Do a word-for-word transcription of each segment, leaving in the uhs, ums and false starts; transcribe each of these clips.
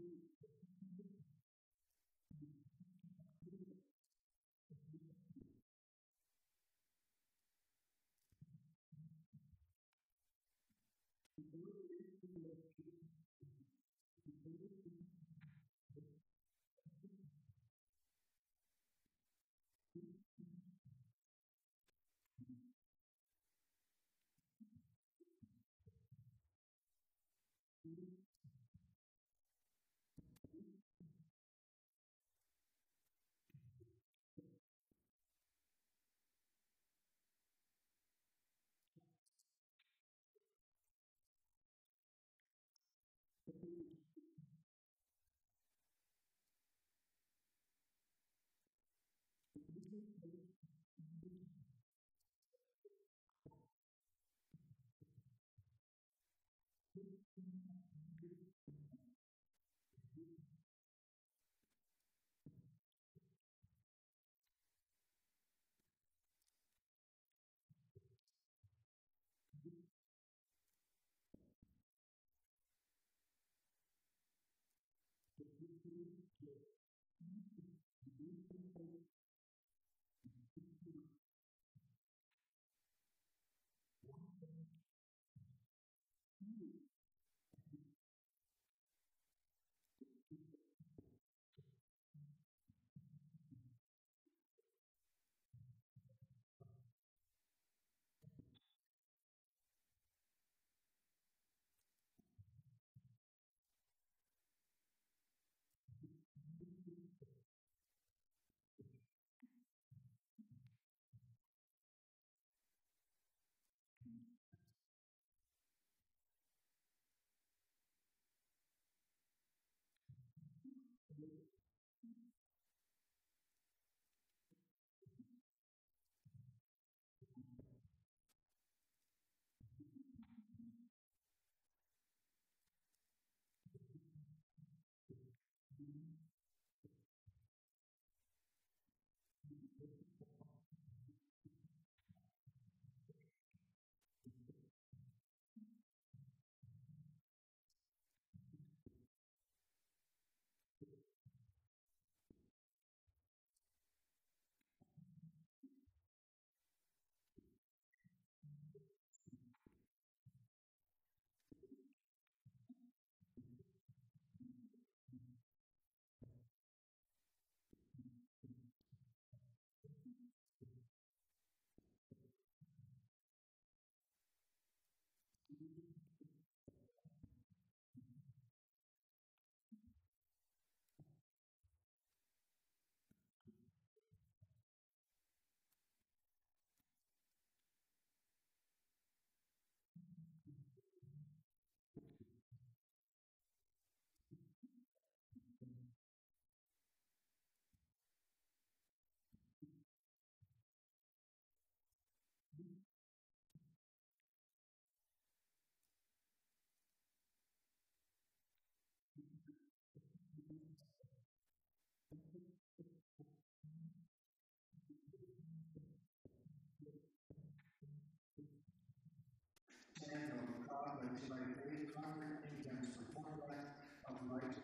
Samuel, God, by faith, conquered against the forerunner of light.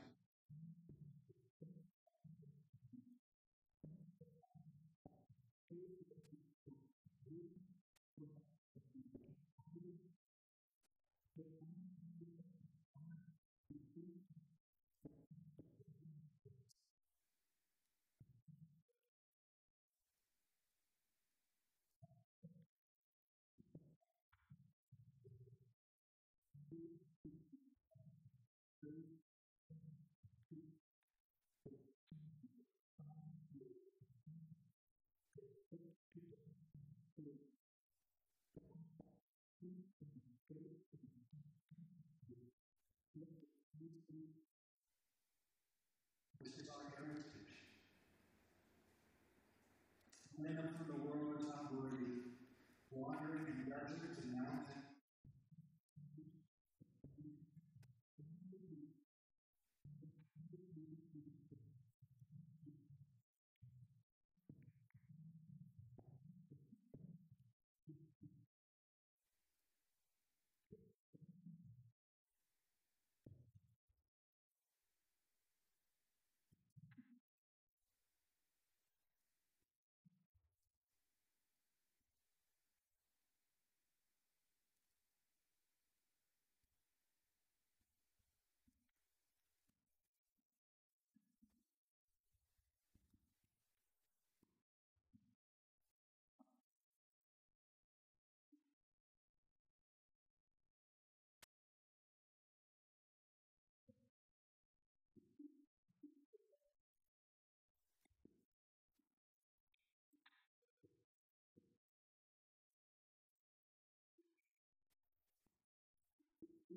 This is our heritage. Lamb from the world is not worthy, wandering in deserts and mountains.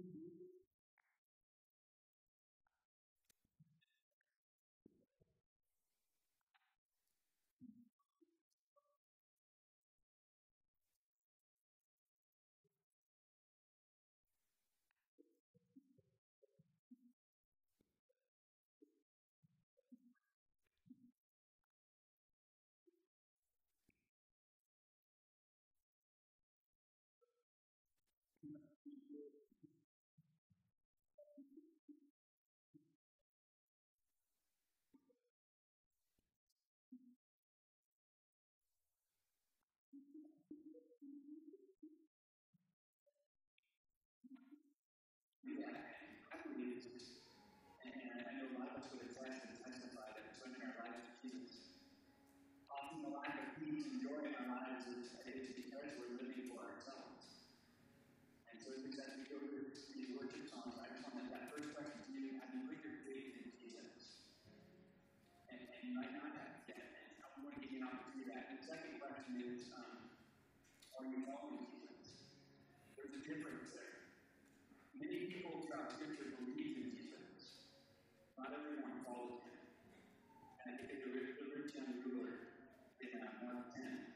I believe it's just, and, and I know a lot of us would attest and testify that surrendering our lives to Jesus, often the lack of peace and joy in our lives is, is because we're living for ourselves. And so as we go through these worship songs, I just want that first question to you: have you put your faith in Jesus? And, and you might not have yet, and I want to give you an opportunity to do that. And the second question is, um, are you following Jesus? There's a difference there. Many people throughout Scripture believe in Jesus. Not everyone follows him. And I think of the rich, the rich young ruler in uh, Mark ten.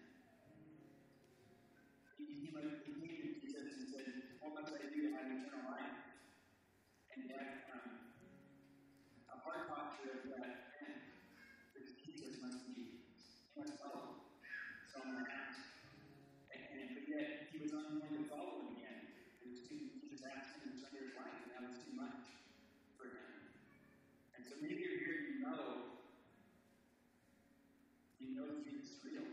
He, he, he came to Jesus and said, "What must I do to have eternal life?" And yet, um, a heart posture of that man, because Jesus must be, he must follow someone else. And, and but yet, he was unwilling to follow him again. It was too, Jesus asked him to surrender his life, and that was too much for him. And so maybe you're here, you know, you know Jesus is real,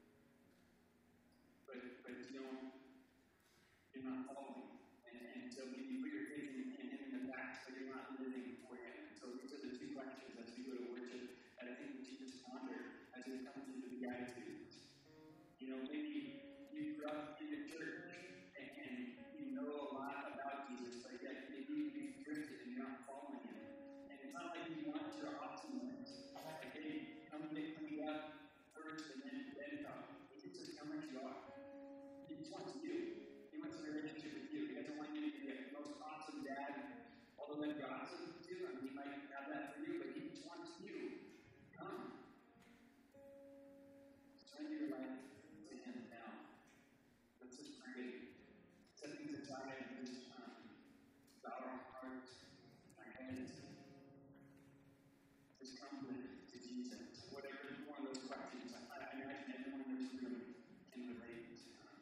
but but you don't, you're not following. And, and so when you put your faith in, in him in the back, but you're not living for him. And so these are the two questions as we go to worship that I think we should just ponder as we come to the Beatitudes. You know, maybe you grew up in the church and, and you know a lot about Jesus, but yet maybe you've drifted and you're not following him. And it's not like you want your awesome ones. Like, hey, come get cleaned up first and then, then come. He just says, come as you are. He just wants you. He wants a relationship with you. He doesn't want you to be the most awesome dad, although that'd be awesome too. I mean, he might have that for you, but he just wants you. Come. Surrender your life to him now. Let's just pray. Set things aside and just um, bow our hearts, our heads. Just come to, to Jesus. Whatever one of those questions, I, I imagine everyone in this room can relate. Um,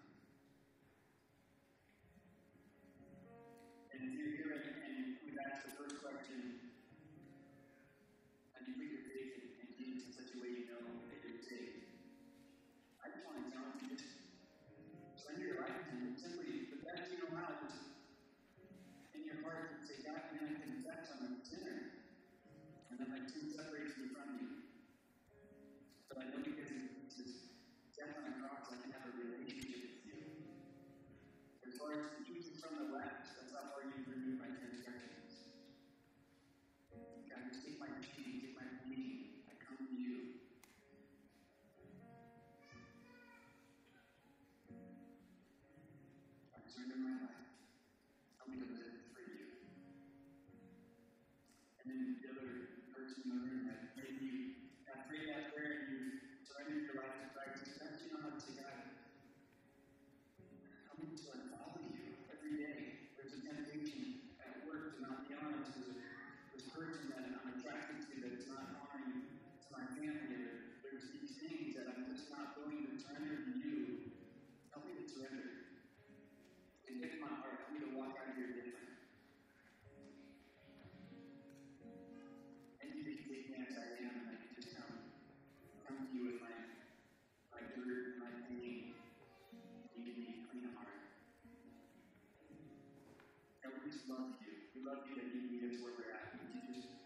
and if you're here and, and we've asked the first question, and you put your faith in, in Jesus in such a way you know that you're saved, I just want to challenge you, just surrender your life to him. Simply, the best you know how, just in your heart, say, God, man, I confess I'm a sinner. And then my sin separates me from you. But I know because of Jesus' death on the cross, I can have a relationship with you. As far as the east is from the west, that's how far you've removed my transgressions. God, just take my shame, take my bleeding. I come to you. I surrender my life. Help me to live for you. And then the other person in the room that maybe you have prayed that prayer and you surrendered your life to Christ, just you know how to say, God, help me to follow you every day. There's a temptation at work to not be honest. There's a this person that I'm attracted to that's not honoring to my family. Or there's these things that I'm just not willing to surrender to you. Help me to surrender. And take my heart. Help me to walk out here different. And you can take me as I am, and I can just come, come to you with my, my dirt and my pain. And give me a clean heart. And we just love you. We love you that you meet us where we're at. Would you just